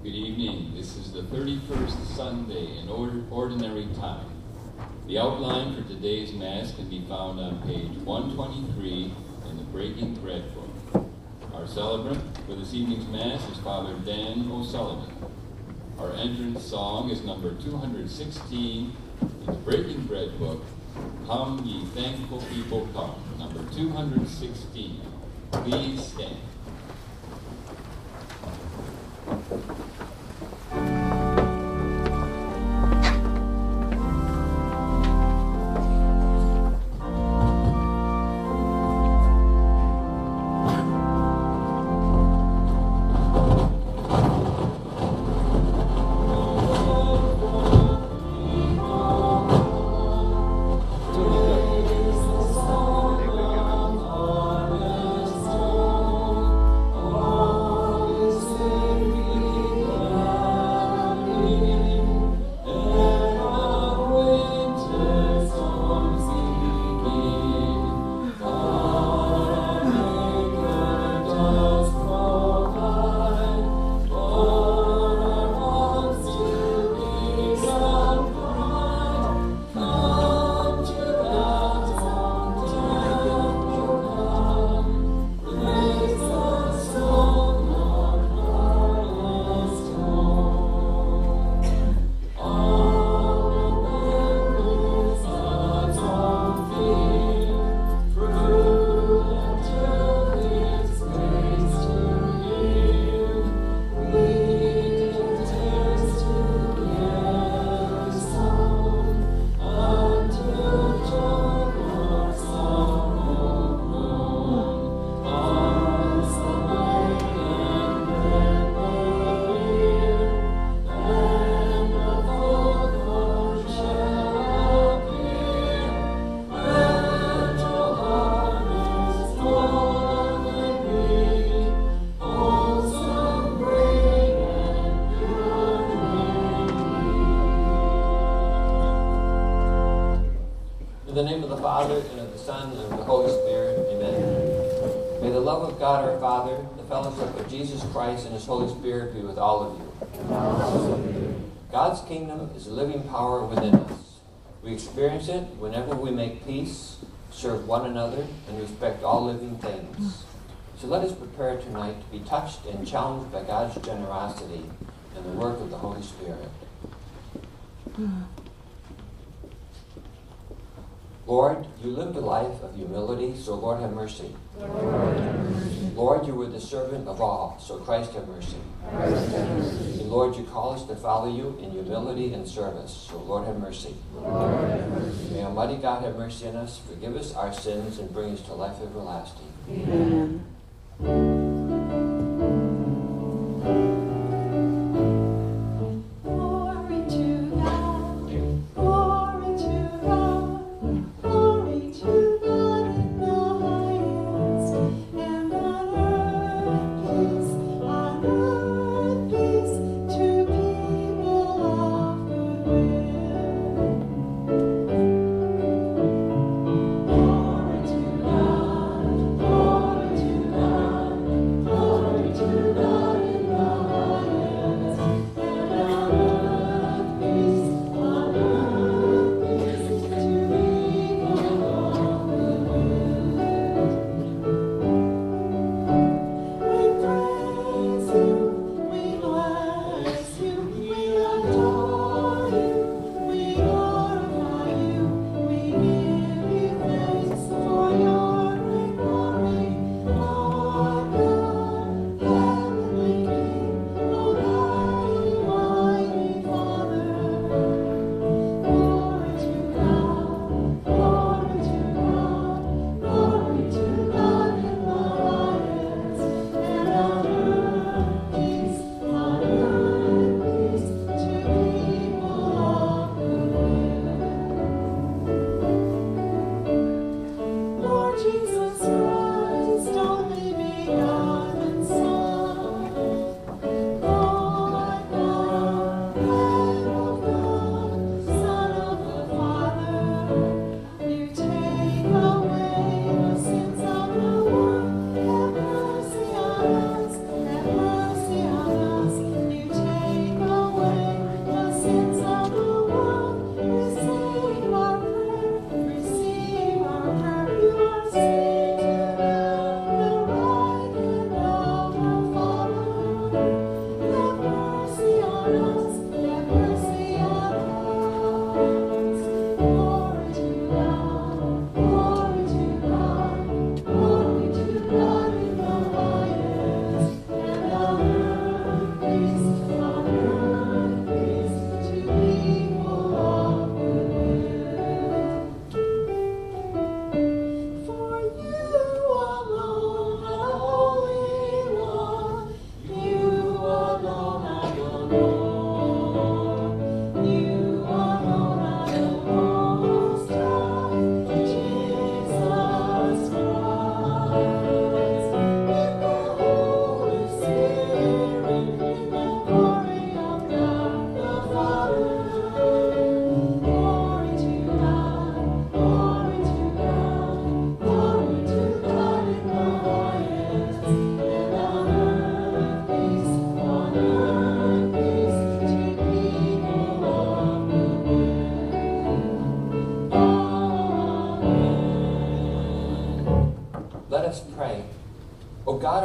Good evening. This is the 31st Sunday in Ordinary Time. The outline for today's Mass can be found on page 123 in the Breaking Bread book. Our celebrant for this evening's Mass is Father Dan O'Sullivan. Our entrance song is number 216 in the Breaking Bread book, Come Ye Thankful People Come, number 216. Please stand. In the name of the Father, and of the Son, and of the Holy Spirit, amen. May the love of God our Father, the fellowship of Jesus Christ and His Holy Spirit be with all of you. God's kingdom is a living power within us. We experience it whenever we make peace, serve one another, and respect all living things. So let us prepare tonight to be touched and challenged by God's generosity and the work of the Holy Spirit. Lord, you lived a life of humility, so Lord have mercy. Lord, you were the servant of all, so Christ have mercy. And Lord, you call us to follow you in humility and service, so Lord have mercy. May Almighty God have mercy on us, forgive us our sins, and bring us to life everlasting. Amen.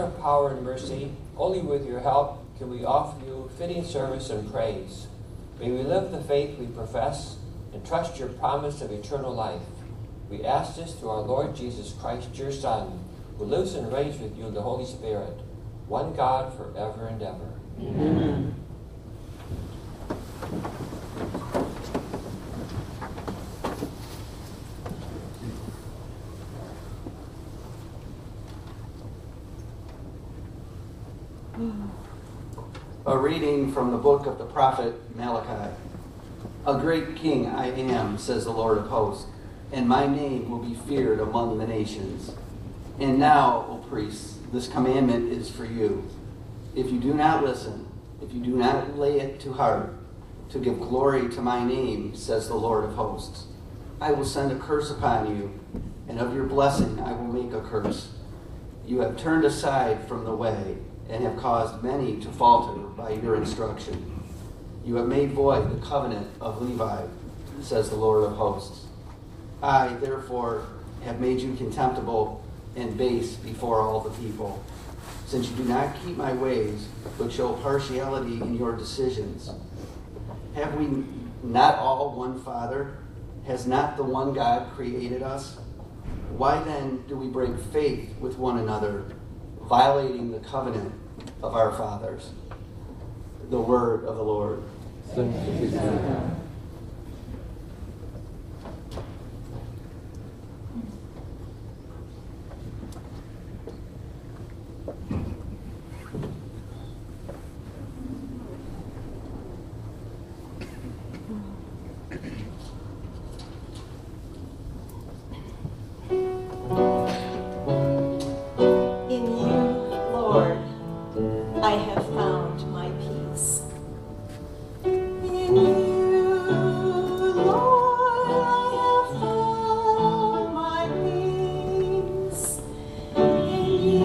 of power and mercy, only with your help can we offer you fitting service and praise. May we live the faith we profess and trust your promise of eternal life. We ask this through our Lord Jesus Christ, your Son, who lives and reigns with you in the Holy Spirit, one God forever and ever. Amen. A reading from the book of the prophet Malachi. A great king I am, says the Lord of hosts, and my name will be feared among the nations. And now, O priests, this commandment is for you. If you do not listen, if you do not lay it to heart, to give glory to my name, says the Lord of hosts, I will send a curse upon you, and of your blessing I will make a curse. You have turned aside from the way, and have caused many to falter by your instruction. You have made void the covenant of Levi, says the Lord of hosts. I, therefore, have made you contemptible and base before all the people, since you do not keep my ways, but show partiality in your decisions. Have we not all one Father? Has not the one God created us? Why then do we break faith with one another, violating the covenant of our fathers? The word of the Lord. Thanks be to God. In you, Lord, I have found my peace. In you, Lord, I have found my peace. In you,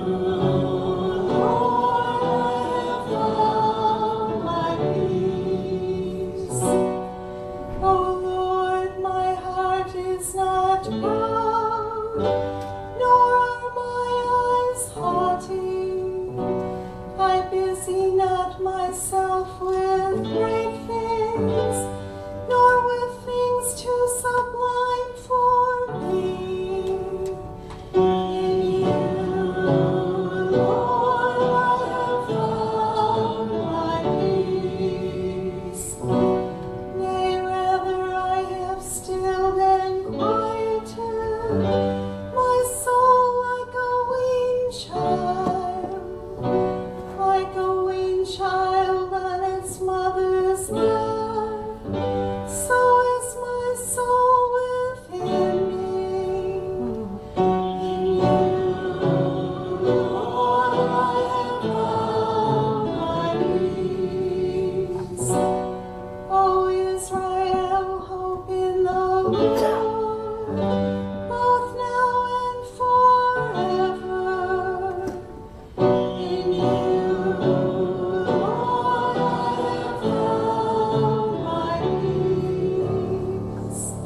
Lord, I have found my peace. O Lord, my heart is not proud, nor are my eyes haughty. I busy not myself with great things, nor with things too sublime for me. In you, Lord, I have found my peace. Nay, rather I have stilled and quieted my soul like a weaned child, like a weaned child on its mother's lap. So is my soul within me. In you, Lord, I have found my peace. O Israel, hope in the Lord, both now and forever. In you, Lord, I have found my peace.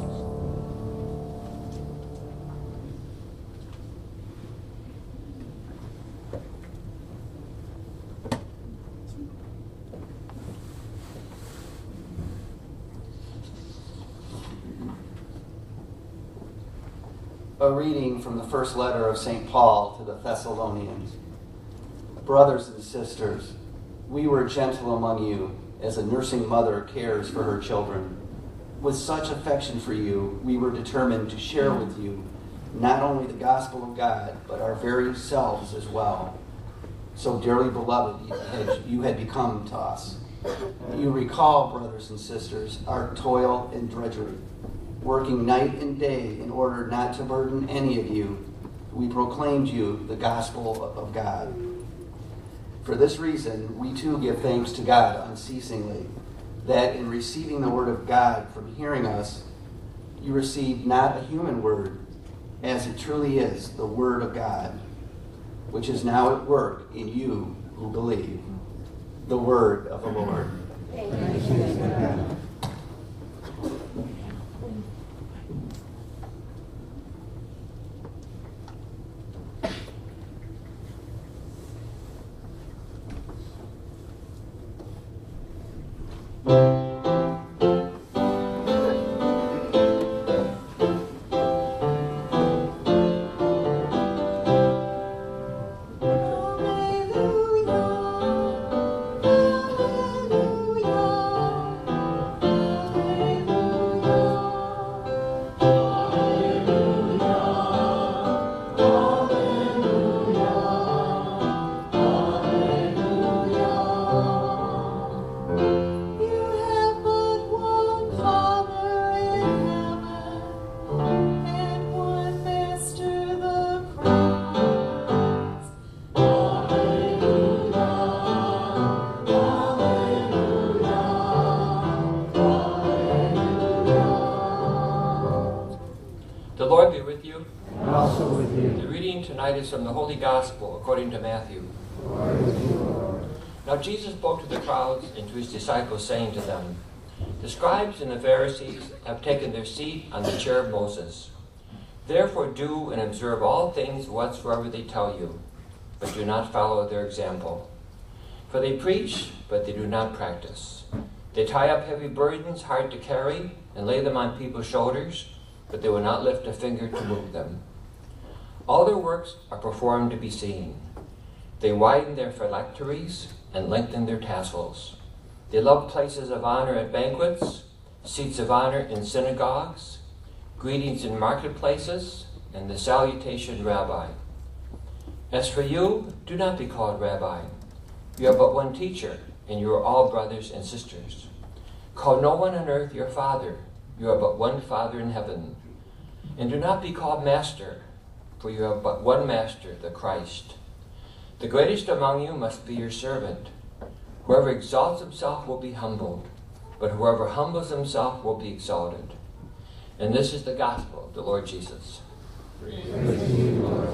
A reading from the first letter of St. Paul to the Thessalonians. Brothers and sisters, we were gentle among you, as a nursing mother cares for her children. With such affection for you, we were determined to share with you not only the gospel of God, but our very selves as well. So dearly beloved you had become to us. You recall, brothers and sisters, our toil and drudgery, working night and day in order not to burden any of you. We proclaimed you the gospel of God. For this reason, we too give thanks to God unceasingly, that in receiving the word of God from hearing us, you received not a human word, as it truly is the word of God, which is now at work in you who believe. The word of the Lord. Thanks be to God. The Lord be with you. And also with you. The reading tonight is from the Holy Gospel according to Matthew. Glory to you, Lord. Now Jesus spoke to the crowds and to his disciples, saying to them, "The scribes and the Pharisees have taken their seat on the chair of Moses. Therefore do and observe all things whatsoever they tell you, but do not follow their example. For they preach, but they do not practice. They tie up heavy burdens hard to carry and lay them on people's shoulders, but they will not lift a finger to move them. All their works are performed to be seen. They widen their phylacteries and lengthen their tassels. They love places of honor at banquets, seats of honor in synagogues, greetings in marketplaces, and the salutation, Rabbi. As for you, do not be called Rabbi. You are but one teacher, and you are all brothers and sisters. Call no one on earth your father. You are but one Father in heaven. And do not be called Master, for you have but one Master, the Christ. The greatest among you must be your servant. Whoever exalts himself will be humbled, but whoever humbles himself will be exalted." And this is the gospel of the Lord Jesus. Praise Praise to you, Lord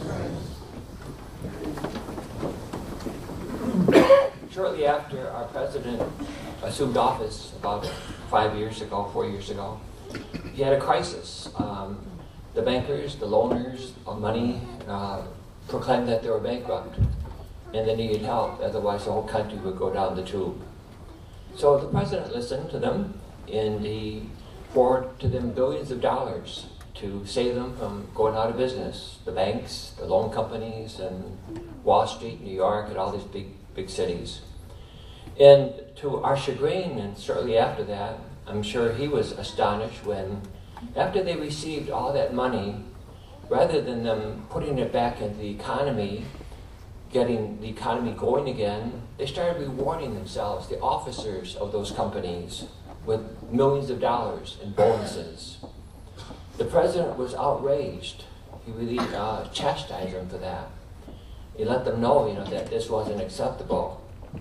Jesus Christ. Shortly after our president assumed office about 4 years ago, he had a crisis. The bankers, the loaners of money proclaimed that they were bankrupt and they needed help, otherwise the whole country would go down the tube. So the president listened to them and he forwarded to them billions of dollars to save them from going out of business. The banks, the loan companies, and Wall Street, New York, and all these big cities. And to our chagrin, and shortly after that, I'm sure he was astonished when, after they received all that money, rather than them putting it back into the economy, getting the economy going again, they started rewarding themselves, the officers of those companies, with millions of dollars in bonuses. The president was outraged. He really chastised them for that. He let them know, that this wasn't acceptable.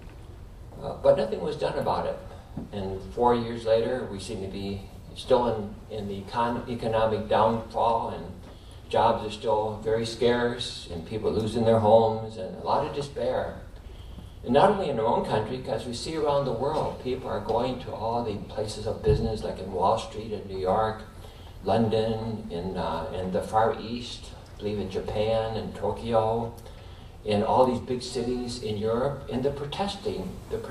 But nothing was done about it. And 4 years later, we seem to be still in the economic downfall, and jobs are still very scarce, and people are losing their homes, and a lot of despair. And not only in our own country, because we see around the world, people are going to all the places of business, like in Wall Street in New York, London, in the Far East, I believe in Japan and Tokyo, in all these big cities in Europe, and they're protesting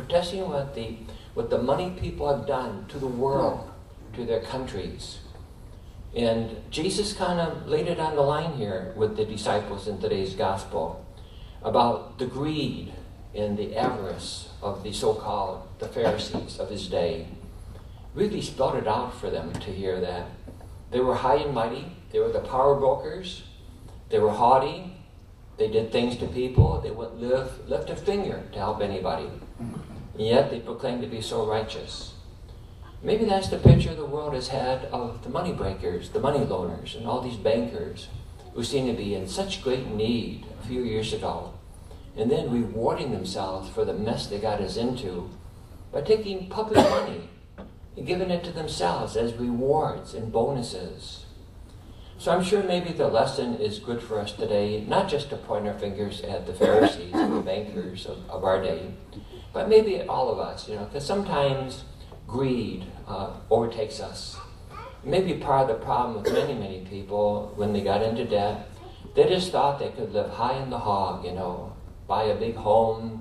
what the money people have done to the world, to their countries. And Jesus kind of laid it on the line here with the disciples in today's gospel about the greed and the avarice of the so-called the Pharisees of his day. Really spelled it out for them to hear that. They were high and mighty. They were the power brokers. They were haughty. They did things to people. They wouldn't lift a finger to help anybody. And yet they proclaimed to be so righteous. Maybe that's the picture the world has had of the money breakers, the money loaners, and all these bankers who seem to be in such great need a few years ago, and then rewarding themselves for the mess they got us into by taking public money and giving it to themselves as rewards and bonuses. So I'm sure maybe the lesson is good for us today, not just to point our fingers at the Pharisees and the bankers of our day, but maybe at all of us, because sometimes greed overtakes us. Maybe part of the problem with many, many people when they got into debt, they just thought they could live high in the hog, buy a big home,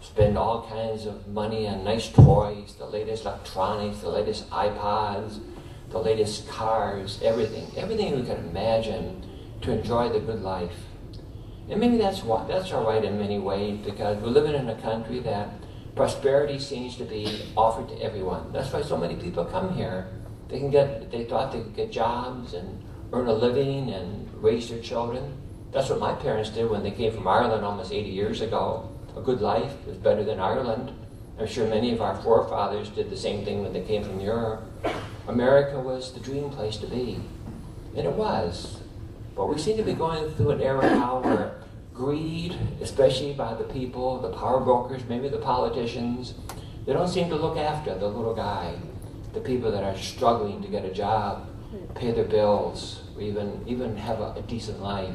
spend all kinds of money on nice toys, the latest electronics, the latest iPods, the latest cars, everything we could imagine to enjoy the good life. And maybe that's all right in many ways, because we're living in a country that prosperity seems to be offered to everyone. That's why so many people come here. They thought they could get jobs and earn a living and raise their children. That's what my parents did when they came from Ireland almost 80 years ago. A good life was better than Ireland. I'm sure many of our forefathers did the same thing when they came from Europe. America was the dream place to be. And it was. But we seem to be going through an era now where greed, especially by the people, the power brokers, maybe the politicians, they don't seem to look after the little guy, the people that are struggling to get a job, pay their bills, or even have a decent life.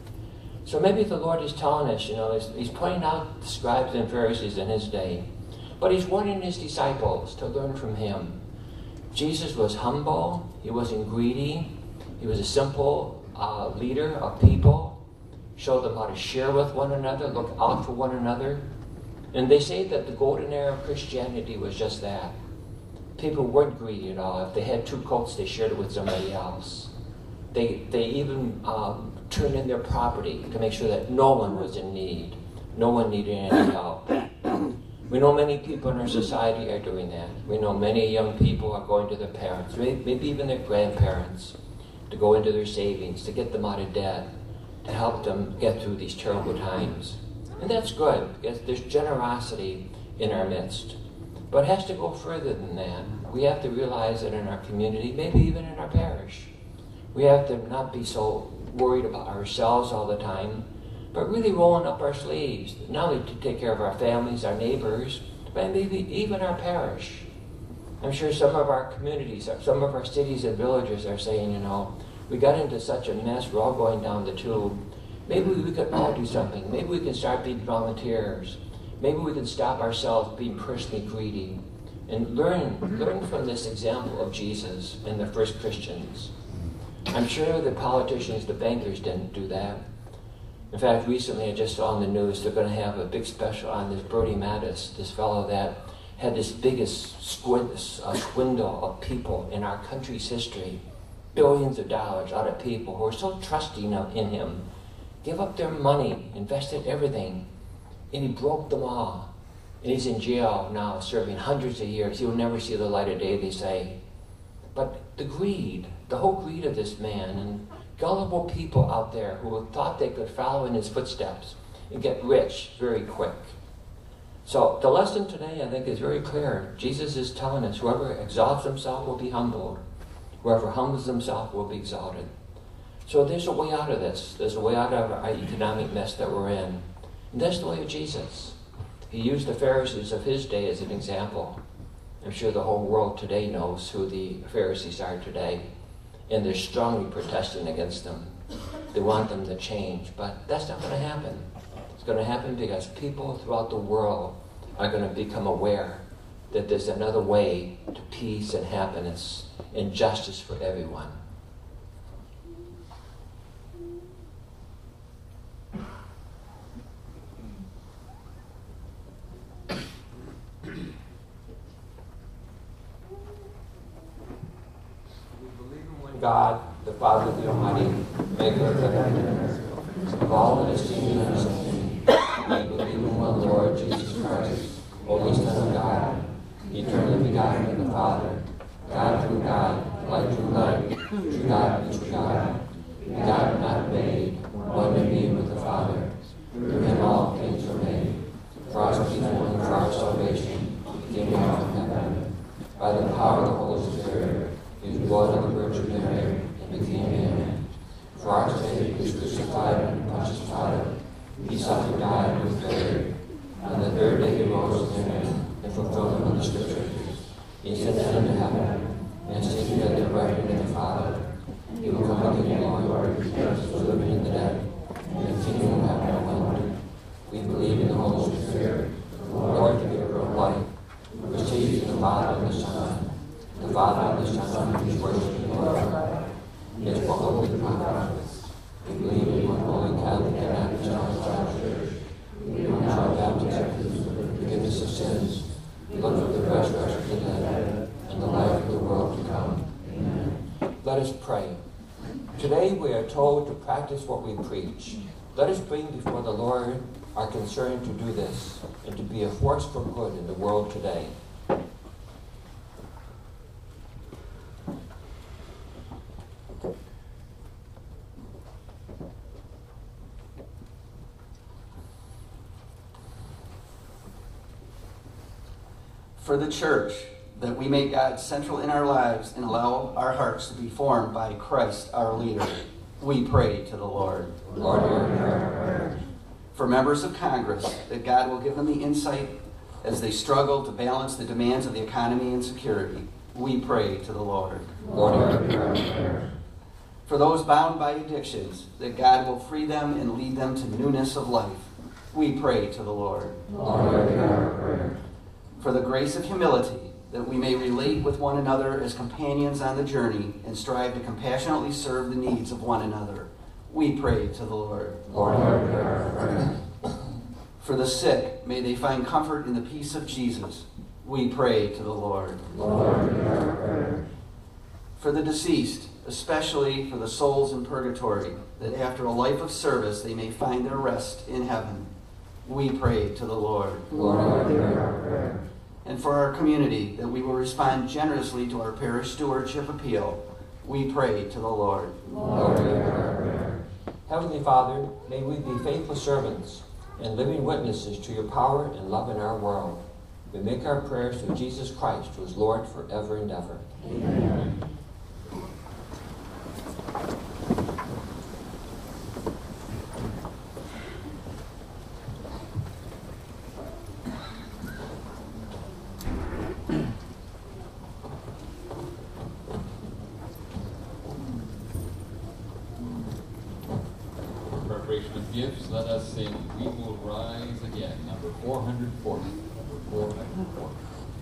So maybe the Lord is telling us, he's pointing out the scribes and Pharisees in his day, but he's warning his disciples to learn from him. Jesus was humble, he wasn't greedy, he was a simple leader of people, showed them how to share with one another, look out for one another. And they say that the golden era of Christianity was just that. People weren't greedy at all. If they had 2 coats, they shared it with somebody else. They even turned in their property to make sure that no one was in need. No one needed any help. We know many people in our society are doing that. We know many young people are going to their parents, maybe even their grandparents, to go into their savings, to get them out of debt, to help them get through these terrible times. And that's good, because there's generosity in our midst. But it has to go further than that. We have to realize that in our community, maybe even in our parish, we have to not be so worried about ourselves all the time, but really rolling up our sleeves, not only to take care of our families, our neighbors, but maybe even our parish. I'm sure some of our communities, some of our cities and villages are saying, we got into such a mess, we're all going down the tube. Maybe we could all do something. Maybe we can start being volunteers. Maybe we can stop ourselves being personally greedy and learn from this example of Jesus and the first Christians. I'm sure the politicians, the bankers didn't do that. In fact, recently I just saw on the news they're going to have a big special on this Bernie Mattis, this fellow that had this biggest swindle of people in our country's history. Billions of dollars out of people who are so trusting in him, give up their money, invested everything, and he broke them all. And he's in jail now, serving hundreds of years. He will never see the light of day, they say. But the whole greed of this man, and gullible people out there who thought they could follow in his footsteps and get rich very quick. So the lesson today, I think, is very clear. Jesus is telling us, whoever exalts himself will be humbled. Whoever humbles himself will be exalted. So there's a way out of this. There's a way out of our economic mess that we're in. And that's the way of Jesus. He used the Pharisees of his day as an example. I'm sure the whole world today knows who the Pharisees are today. And they're strongly protesting against them. They want them to change. But that's not going to happen. It's going to happen because people throughout the world are going to become aware that there's another way to peace and happiness and justice for everyone. God, the Father, the Almighty, maker of heaven and earth, of all that is seen and unseen. We believe in one Lord Jesus Christ, Holy Son of God, eternally begotten of the Father, God from God, light from light, true God and true God, begotten, not made, one in being with the Father. Through him all things were made. For us people and for our salvation, he came down from heaven. By the power of the Holy Spirit, he was born of the Virgin Mary and became man. For our sake, he was crucified and Pontius Pilate. He suffered, died, and was buried. On the third day he rose again in fulfillment of the Scriptures. He ascended into heaven and is seated at the right hand of the Father. He will come again in glory to judge the living and the dead, and the kingdom will have no end. We believe in the Holy Spirit, the Lord, the giver of life, who proceeds from the Father and the Son. The Father and the Son is worshipped and glorified. He has spoken with the prophets. We believe in one holy Catholic and Apostolic Church. We acknowledge baptism, the sins, look for the resurrection of the dead, and the life of the world to come. Let us pray. Today we are told to practice what we preach. Let us bring before the Lord our concern to do this and to be a force for good in the world today. For the church, that we make God central in our lives and allow our hearts to be formed by Christ our leader, we pray to the Lord. Lord, hear our prayer. For members of Congress, that God will give them the insight as they struggle to balance the demands of the economy and security, we pray to the Lord. Lord, hear our prayer. For those bound by addictions, that God will free them and lead them to newness of life, we pray to the Lord. Lord, hear our prayer. For the grace of humility, that we may relate with one another as companions on the journey and strive to compassionately serve the needs of one another, we pray to the Lord. Lord, hear our prayer. For the sick, may they find comfort in the peace of Jesus, we pray to the Lord. Lord, hear our prayer. For the deceased, especially for the souls in purgatory, that after a life of service they may find their rest in heaven, we pray to the Lord. Lord, hear our prayer. And for our community, that we will respond generously to our parish stewardship appeal, we pray to the Lord. Lord, hear our prayer. Heavenly Father, may we be faithful servants and living witnesses to your power and love in our world. We make our prayers through Jesus Christ, who is Lord forever and ever. Amen. Preparation of gifts, let us sing We Will Rise Again, number 440. Number 440.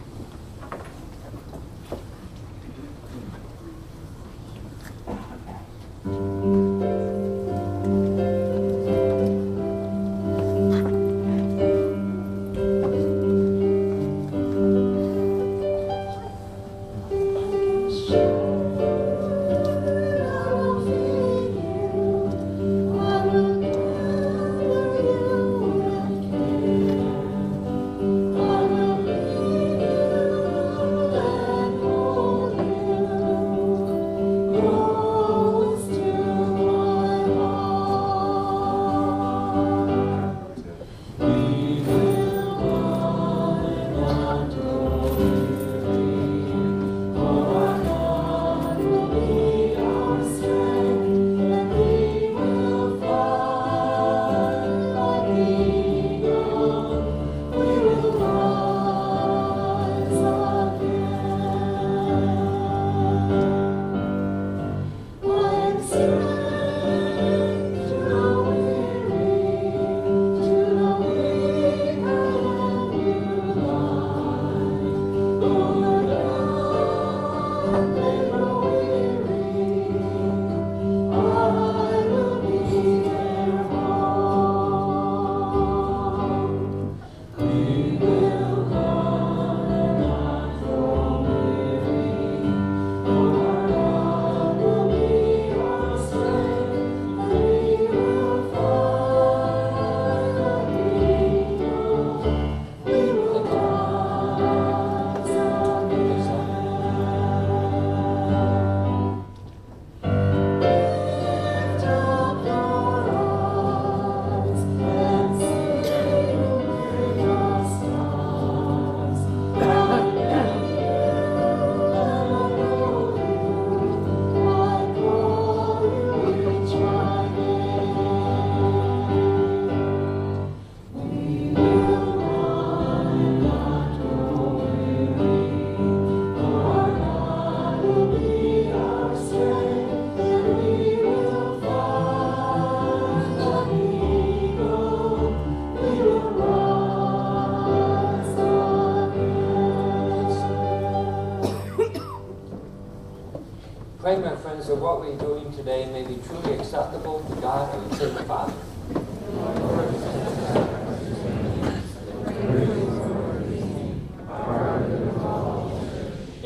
Pray, my friends, that what we're doing today may be truly acceptable to God, our eternal Father.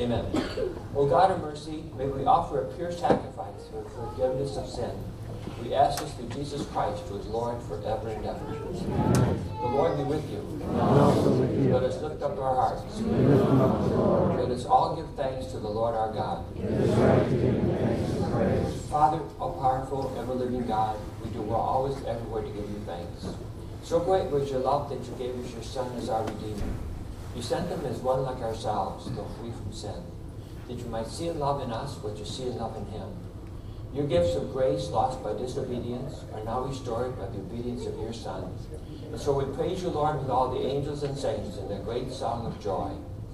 Amen. O God of mercy, may we offer a pure sacrifice for forgiveness of sin. We ask this through Jesus Christ, who is Lord forever and ever. The Lord be with you. And also with you. Let us lift up our hearts. We lift them up to the Lord. Let us all give thanks to the Lord our God. It is right to give him thanks and praise. Father, all powerful, ever-living God, we do well always everywhere to give you thanks. So great was your love that you gave us your Son as our Redeemer. You sent him as one like ourselves, though free from sin, that you might see and love in us what you see and love in him. Your gifts of grace lost by disobedience are now restored by the obedience of your Son. And so we praise you, Lord, with all the angels and saints in their great song of joy.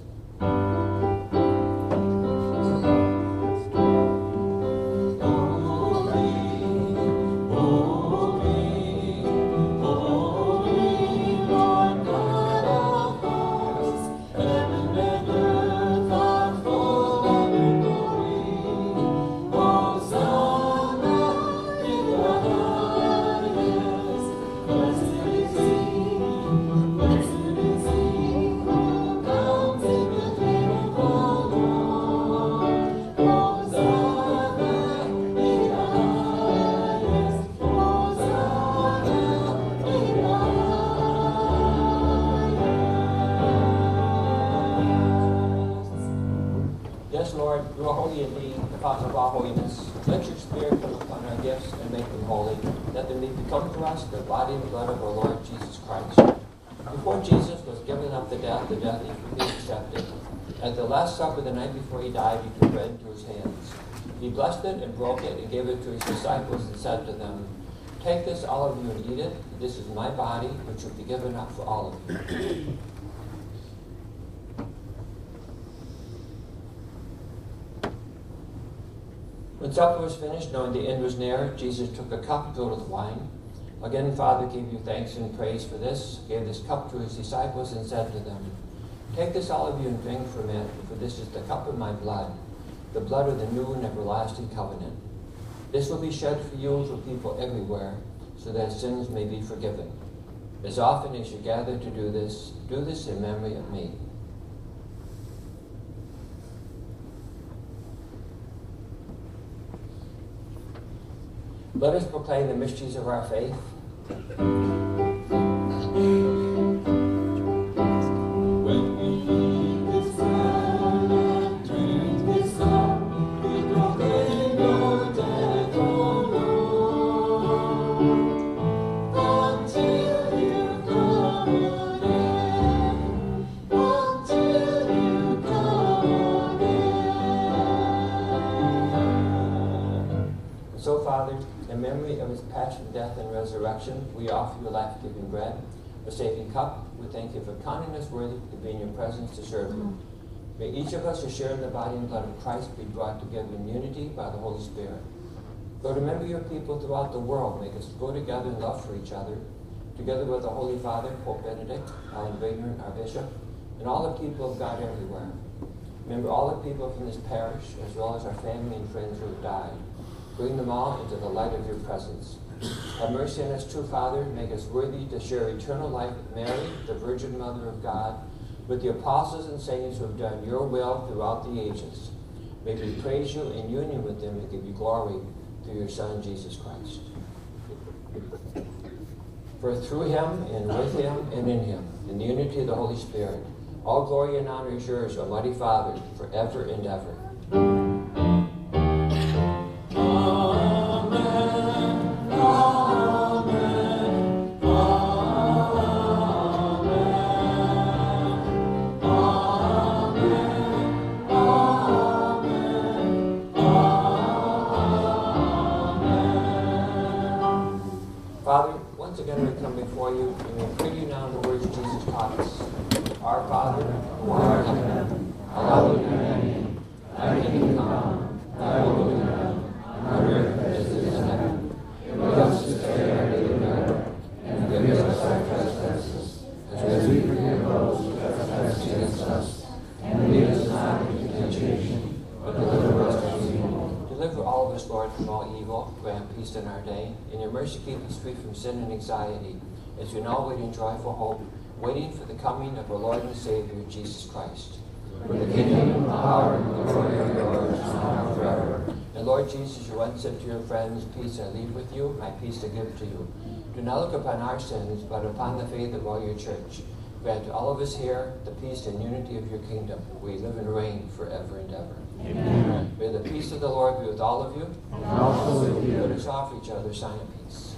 Yes, Lord, you are holy indeed, the fountain of all holiness. Let your Spirit come upon our gifts and make them holy, that they may become to us the body and blood of our Lord Jesus Christ. Before Jesus was given up to death he freely accepted. At the Last Supper the night before he died, he took bread into his hands. He blessed it and broke it and gave it to his disciples and said to them, "Take this, all of you, and eat it. This is my body, which will be given up for all of you." When supper was finished, knowing the end was near, Jesus took a cup filled with wine. Again, Father, gave you thanks and praise for this, gave this cup to his disciples, and said to them, "Take this, all of you, and drink from it, for this is the cup of my blood, the blood of the new and everlasting covenant. This will be shed for you and for people everywhere, so that sins may be forgiven. As often as you gather to do this in memory of me." Let us proclaim the mysteries of our faith. When we eat this bread and drink this cup, we proclaim your death, O Lord, until you come again, until you come again. So, Father, in memory of his passion, death, and resurrection, we offer you a life-giving bread, a saving cup. We thank you for counting us worthy to be in your presence to serve you. May each of us who share in the body and blood of Christ be brought together in unity by the Holy Spirit. Lord, remember your people throughout the world. Make us go together in love for each other, together with the Holy Father, Pope Benedict, Alan Wagner, our bishop, and all the people of God everywhere. Remember all the people from this parish, as well as our family and friends who have died. Bring them all into the light of your presence. Have mercy on us too, Father. Make us worthy to share eternal life with Mary, the Virgin Mother of God, with the apostles and saints who have done your will throughout the ages. May we praise you in union with them and give you glory through your Son, Jesus Christ. For through him, and with him, and in him, in the unity of the Holy Spirit, all glory and honor is yours, Almighty Father, forever and ever. Father, once again we come before you, and we pray you now in the words Jesus taught us. Our Father, who art in heaven, hallowed be thy name. Thy kingdom come, thy will be done, on earth as it is in heaven. Give us this day our daily bread, and forgive us our trespasses, as we forgive those who trespass against us. And lead us not into temptation, but deliver us from evil. Deliver all of us, Lord, from all evil. Grant peace in our day. In your mercy, keep us free from sin and anxiety, as we now wait in joyful hope, waiting for the coming of our Lord and Savior, Jesus Christ. For the kingdom, the power, and the glory are yours, now and forever. And Lord Jesus, you once said to your friends, peace I leave with you, my peace I give to you. Do not look upon our sins, but upon the faith of all your church. Grant to all of us here the peace and unity of your kingdom. We live and reign forever and ever. Amen. May the peace of the Lord be with all of you. And also with you. Let us offer each other a sign of peace.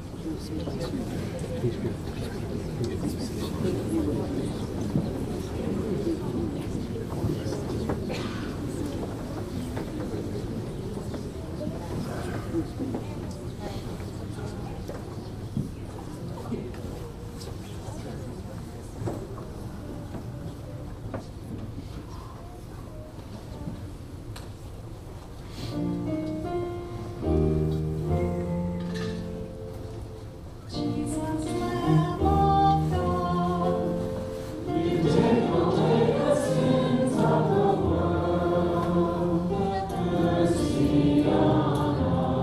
Jesus, Lamb of God, you take away the sins of the world. Have mercy on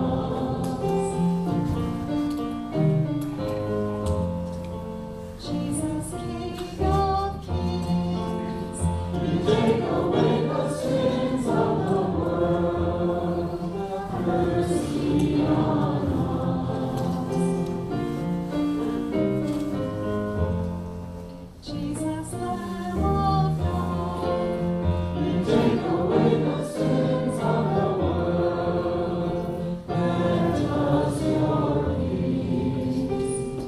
us. Jesus, King of Kings, you take away the sins of the world. Have mercy on us. Jesus, Lamb of God, you take away the sins of the world. Grant us your peace.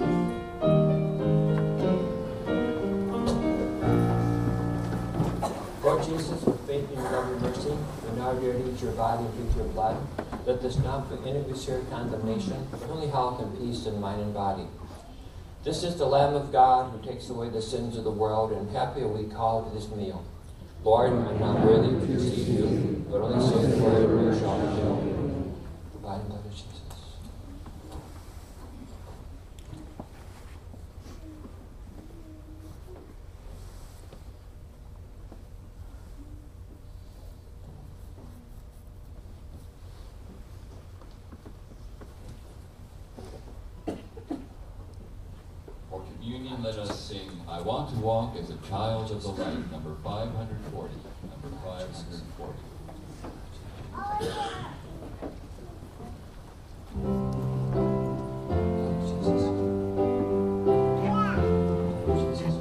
Lord Jesus, with faith in your love and mercy, we now dare to eat your body and drink your blood. Let this not be in it we share condemnation, but only health and peace in mind and body. This is the Lamb of God who takes away the sins of the world, and happy are we called to this meal. Lord, I'm not worthy to receive you, but only say the word and you shall be healed. The body and blood of Jesus. For communion, let us sing, I Want to Walk as a Child of the Light, number 540. Number 540. Jesus. Jesus.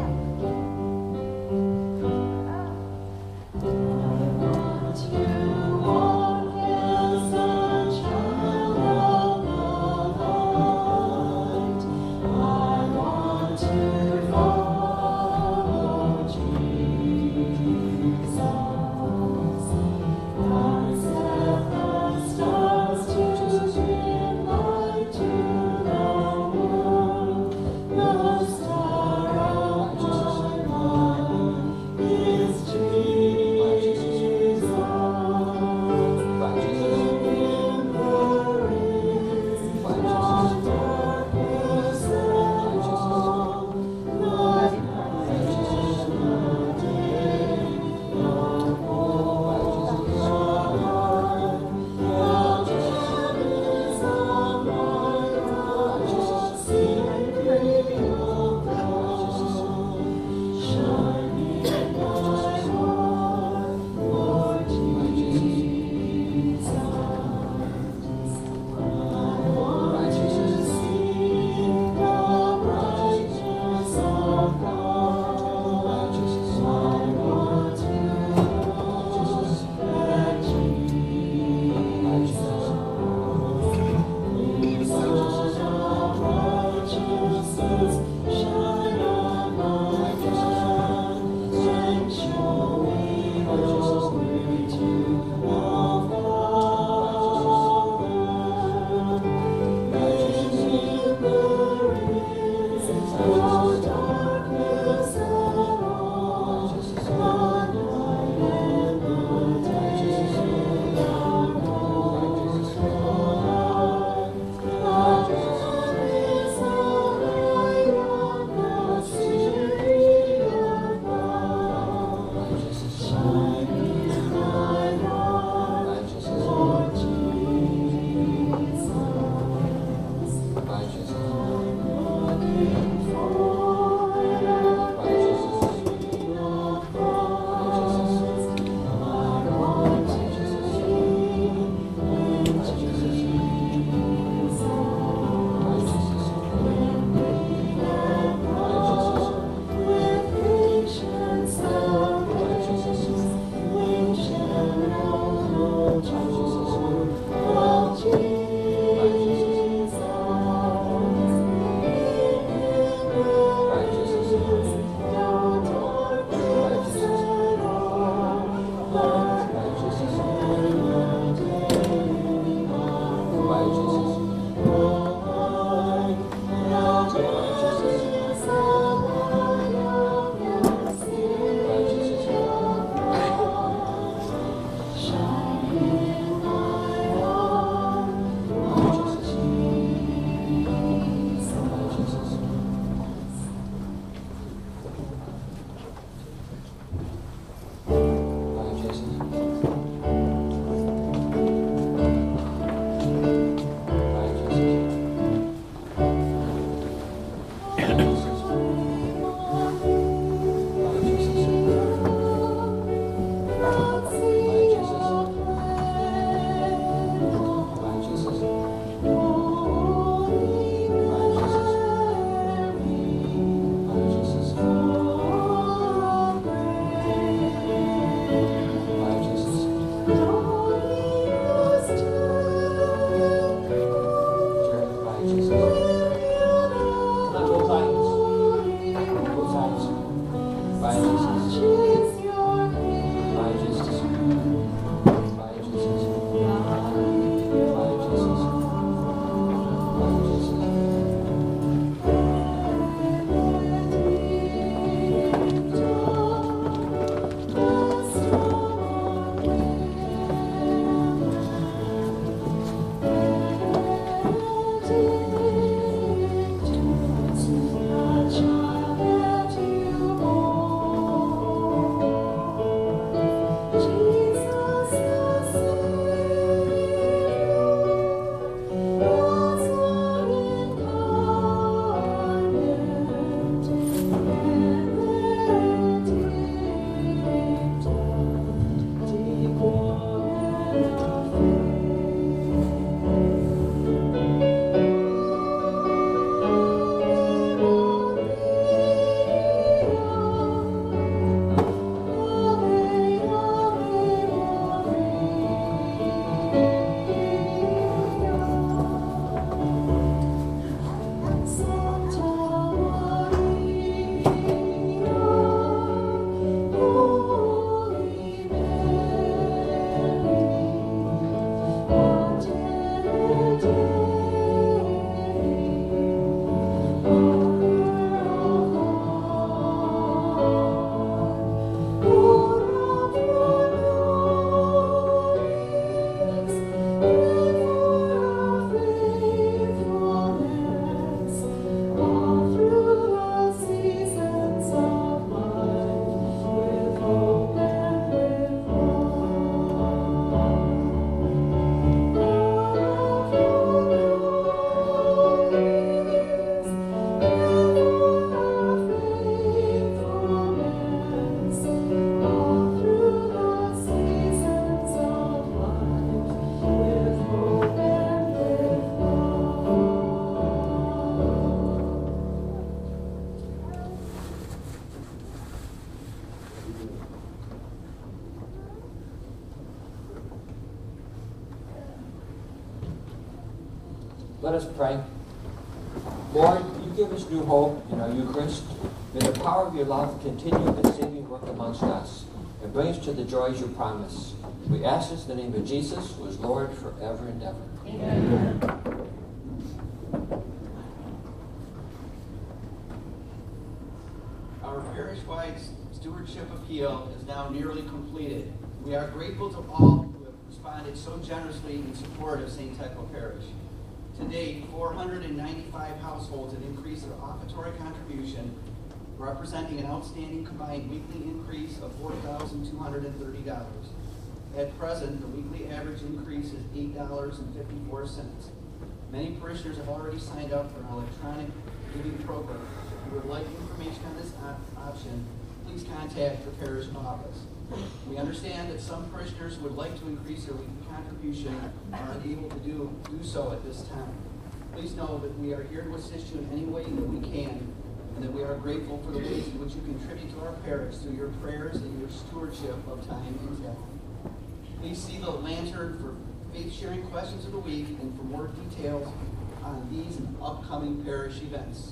To walk as a child of the light, I want to follow Jesus. I set Let us pray. Lord, you give us new hope in our Eucharist. May the power of your love continue its saving work amongst us and bring us to the joys you promise. We ask this in the name of Jesus, who is Lord forever and ever. Amen. Our parish-wide stewardship appeal is now nearly completed. We are grateful to all who have responded so generously in support of St. Thecla Parish. To date, 495 households have increased their offertory contribution, representing an outstanding combined weekly increase of $4,230. At present, the weekly average increase is $8.54. Many parishioners have already signed up for an electronic giving program. If you would like information on this option, please contact the parish office. We understand that some parishioners would like to increase their weekly contribution and are unable to do so at this time. Please know that we are here to assist you in any way that we can, and that we are grateful for the ways in which you contribute to our parish through your prayers and your stewardship of time and talent. Please see the lantern for faith-sharing questions of the week and for more details on these and upcoming parish events.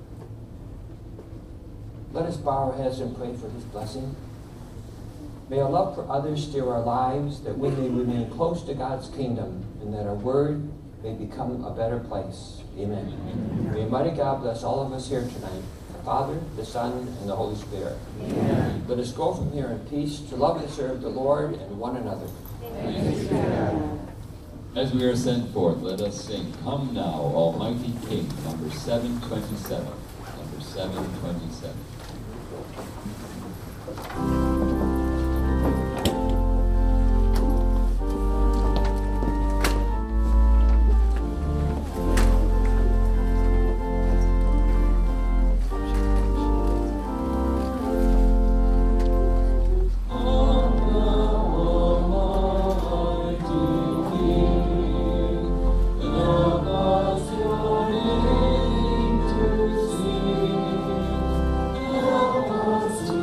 Let us bow our heads and pray for his blessing. May our love for others steer our lives, that we may remain close to God's kingdom, and that our word may become a better place. Amen. Amen. May Almighty God bless all of us here tonight, the Father, the Son, and the Holy Spirit. Amen. Let us go from here in peace to love and serve the Lord and one another. Amen. As we are sent forth, let us sing Come Now, Almighty King, number 727. Number 727. Help us to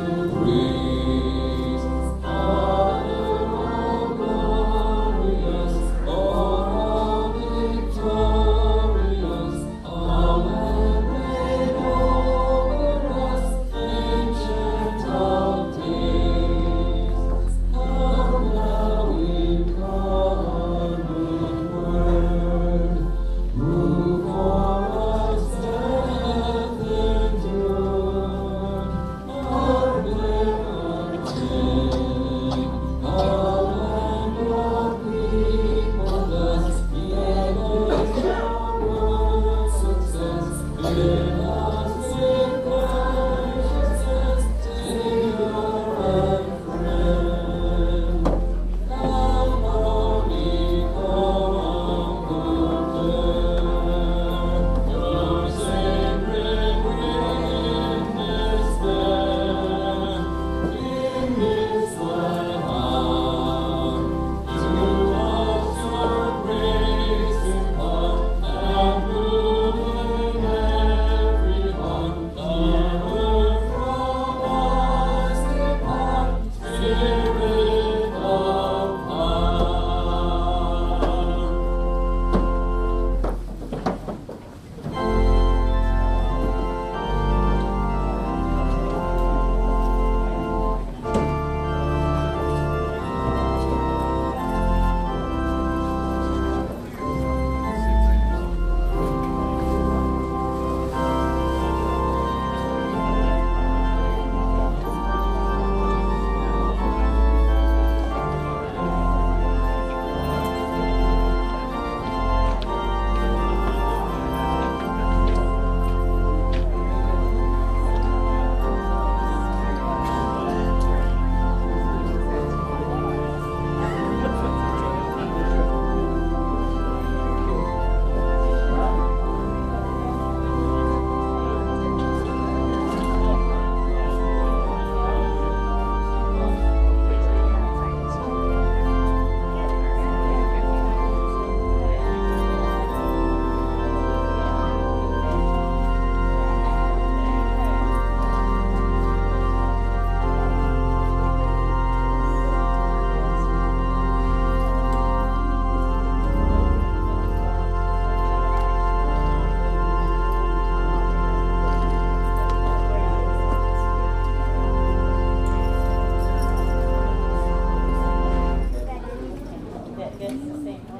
it's the same